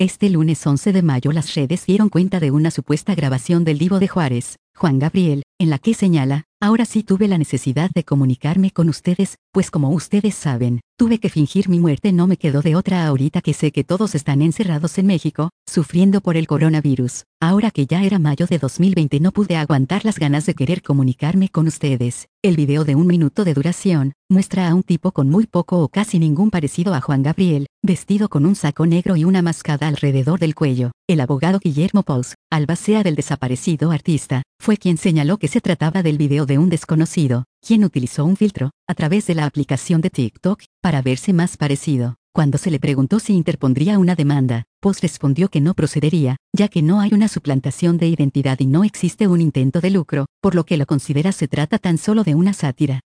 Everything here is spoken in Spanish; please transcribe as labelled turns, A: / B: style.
A: Este lunes 11 de mayo las redes dieron cuenta de una supuesta grabación del Divo de Juárez, Juan Gabriel, en la que señala: ahora sí tuve la necesidad de comunicarme con ustedes, pues como ustedes saben, tuve que fingir mi muerte, no me quedó de otra ahorita que sé que todos están encerrados en México, sufriendo por el coronavirus. Ahora que ya era mayo de 2020 no pude aguantar las ganas de querer comunicarme con ustedes. El video de 1 minuto de duración, muestra a un tipo con muy poco o casi ningún parecido a Juan Gabriel, vestido con un saco negro y una mascada alrededor del cuello. El abogado Guillermo Pous, albacea del desaparecido artista, fue quien señaló que se trataba del video de un desconocido, quien utilizó un filtro, a través de la aplicación de TikTok, para verse más parecido. Cuando se le preguntó si interpondría una demanda, Pous respondió que no procedería, ya que no hay una suplantación de identidad y no existe un intento de lucro, por lo que lo considera se trata tan solo de una sátira.